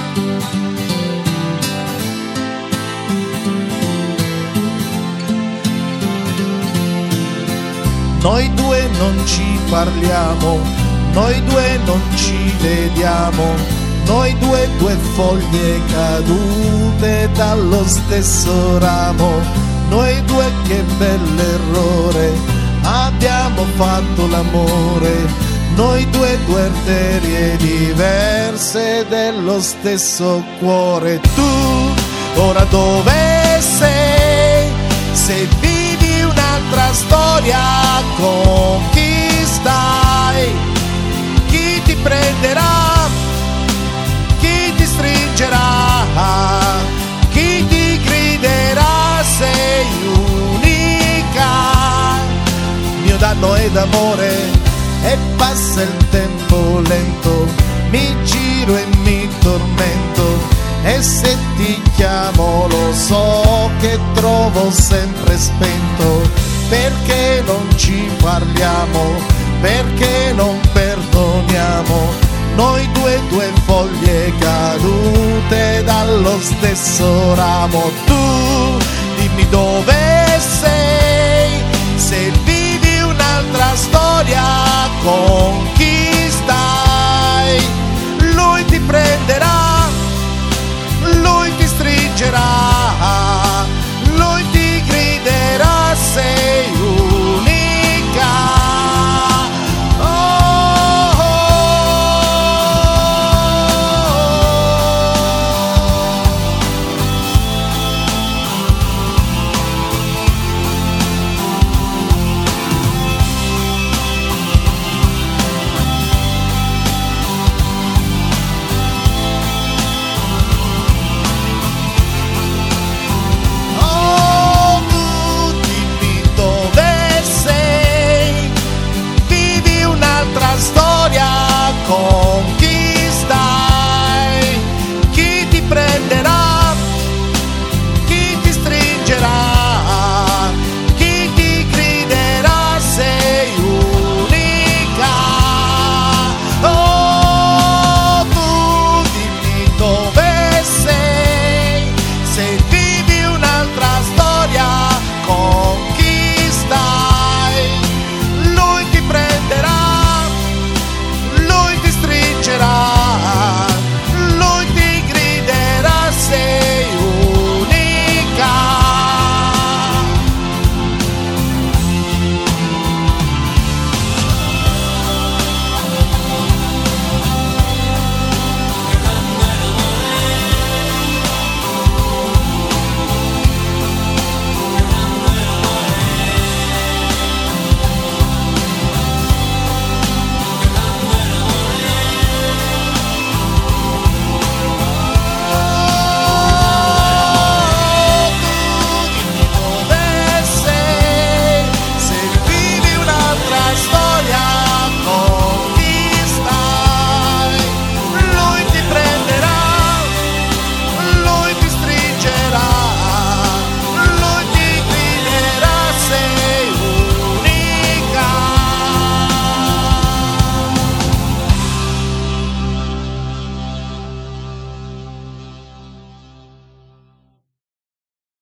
Noi due non ci parliamo, noi due non ci vediamo, noi due foglie cadute dallo stesso ramo, noi due che bell'errore, abbiamo fatto l'amore, noi due arterie diverse dello stesso cuore. Tu ora dove sei? Se vivi un'altra storia, con chi stai? Chi ti prenderà? Chi ti stringerà? Chi ti griderà? Sei unica. Mio danno ed amore, e passa il tempo lento, mi giro e mi tormento, e se ti chiamo lo so che trovo sempre spento, perché non ci parliamo, perché non perdoniamo, noi due foglie cadute dallo stesso ramo. Tu dimmi dove sei, se vivi un'altra storia, con chi